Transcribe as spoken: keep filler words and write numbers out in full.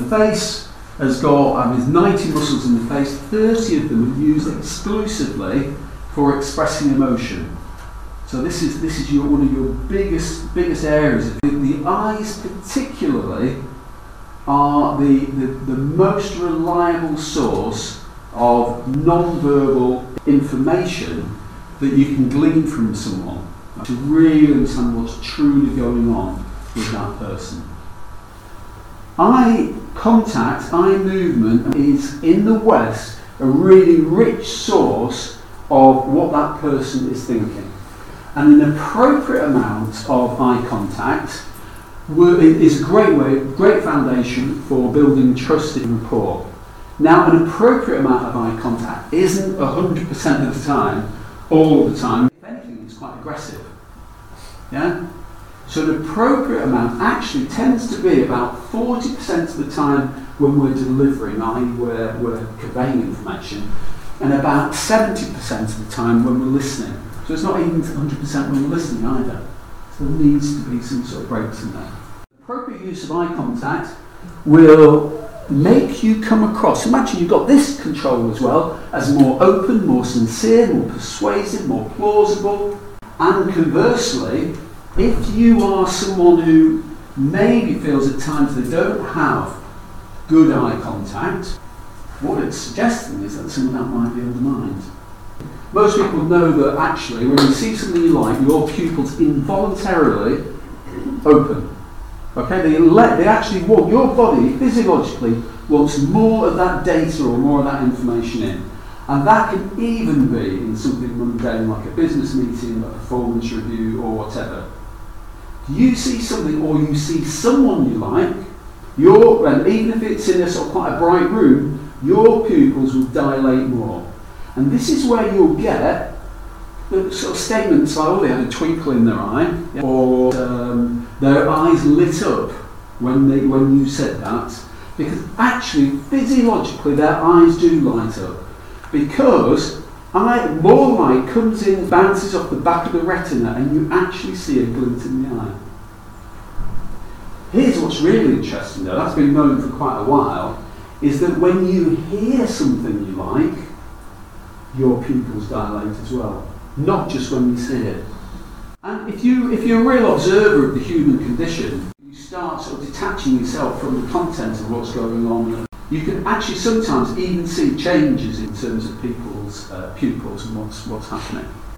face has got, um, there's ninety muscles in the face, thirty of them are used exclusively for expressing emotion. So this is this is your, one of your biggest biggest areas. The, the eyes particularly are the, the, the most reliable source of non-verbal information that you can glean from someone to really understand what's truly going on with that person. Eye contact, eye movement is in the West a really rich source of what that person is thinking. And an appropriate amount of eye contact is a great way, great foundation for building trust and rapport. Now, an appropriate amount of eye contact isn't one hundred percent of the time, all of the time. If anything, it's quite aggressive. Yeah? So an appropriate amount actually tends to be about forty percent of the time when we're delivering, that is we're, we're conveying information, and about seventy percent of the time when we're listening. So it's not even one hundred percent when we're listening either. So there needs to be some sort of breaks in there. Appropriate use of eye contact will make you come across, imagine you've got this control as well, as more open, more sincere, more persuasive, more plausible. And conversely, if you are someone who maybe feels at times they don't have good eye contact, what it's suggesting is that some of that might be undermined. Most people know that actually when you see something you like, your pupils involuntarily open. Okay, they let they actually want, your body physiologically wants more of that data or more of that information in. And that can even be in something mundane like a business meeting, a performance review or whatever. You see something or you see someone you like, your, and even if it's in a sort of quite a bright room, your pupils will dilate more. And this is where you'll get the sort of statements like, oh, they had a twinkle in their eye, or um, their eyes lit up when they when you said that, because actually, physiologically, their eyes do light up, because eye, more light comes in, bounces off the back of the retina, and you actually see a glint in the eye. Here's what's really interesting, though, that's been known for quite a while, is that when you hear something you like, your pupils dilate as well. Not just when you see it. And if, you, if you're a real observer of the human condition, you start sort of detaching yourself from the content of what's going on. You can actually sometimes even see changes in terms of people's uh, pupils and what's, what's happening.